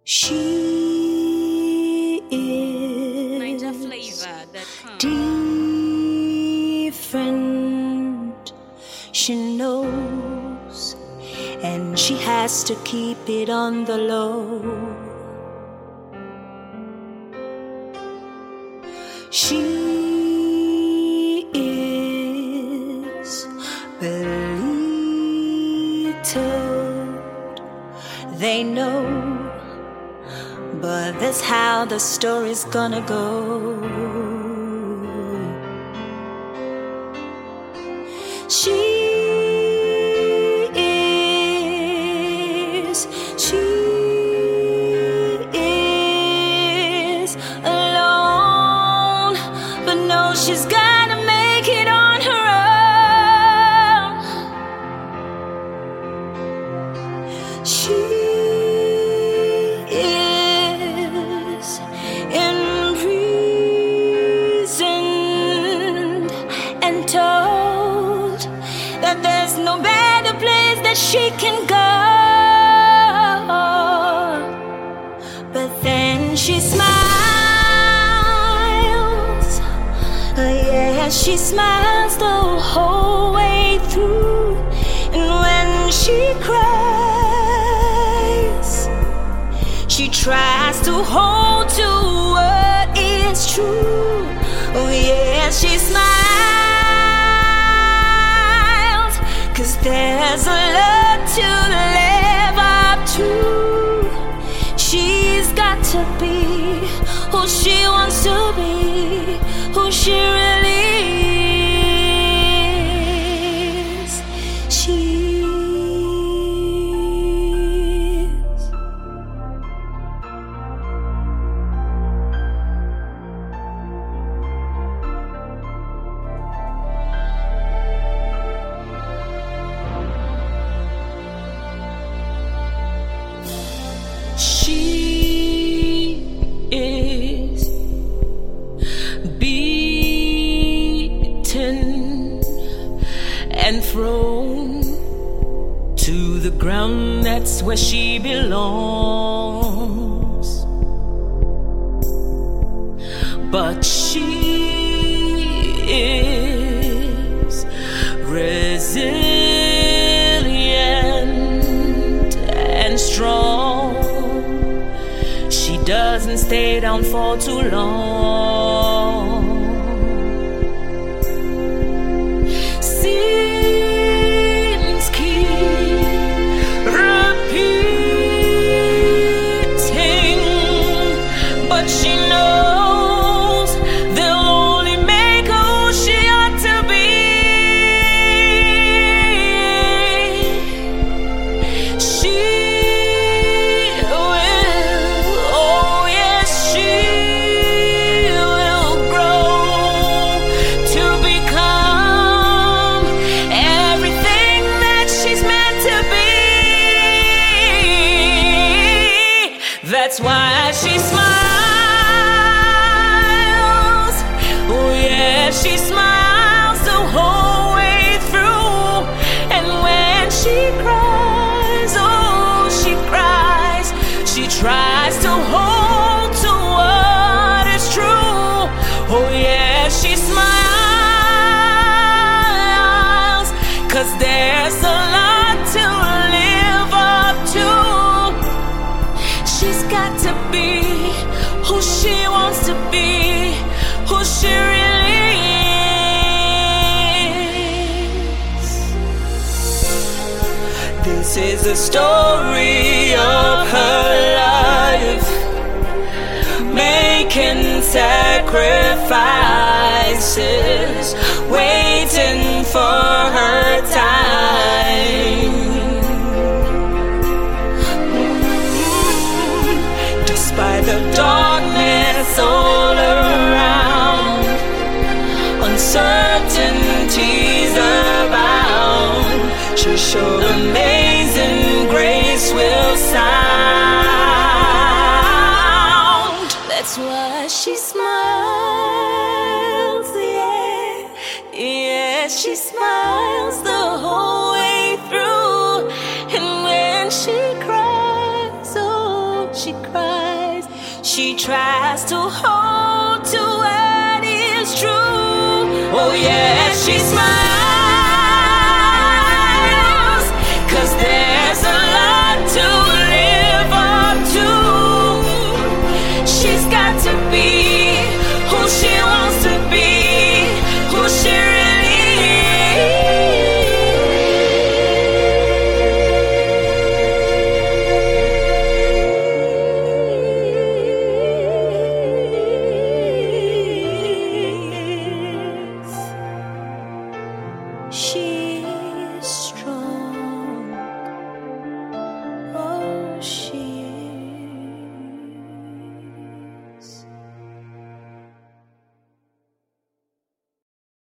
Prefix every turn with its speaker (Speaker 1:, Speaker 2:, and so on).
Speaker 1: She is different. She knows, and she has to keep it on the low. She is belittled. They know, but that's how the story's gonna go. She is alone, but no, she's gotta make it on her own. She is imprisoned and told that there's no better place that she can go. But then she smiles, yeah, she smiles the whole way through. And when she cries, she tries to hold to what is true. Oh yeah, she smiles, 'cause there's a lot to live up to. She's got to be who she wants to be, who she really is. She is. She is beaten and thrown to the ground. That's where she belongs. But she is resilient and strong. She doesn't stay down for too long. Sins keep repeating, but she knows they'll only make her who she ought to be. She that's why she smiles. Oh yeah, she smiles the whole way through. And when she cries, oh, she cries. She tries to hold to what is true. Oh yeah, she smiles, 'cause there's a lot to live up to. She's got to be who she wants to be, who she really is. This is the story of her life, making sacrifices, waiting for her time. By the darkness all around, uncertainties abound. She'll show amazing grace will sound. That's why she smiles, yeah, yeah, she smiles the whole way through. And when she cries, oh, she cries. to hold to what is true. Oh yeah, she smiles.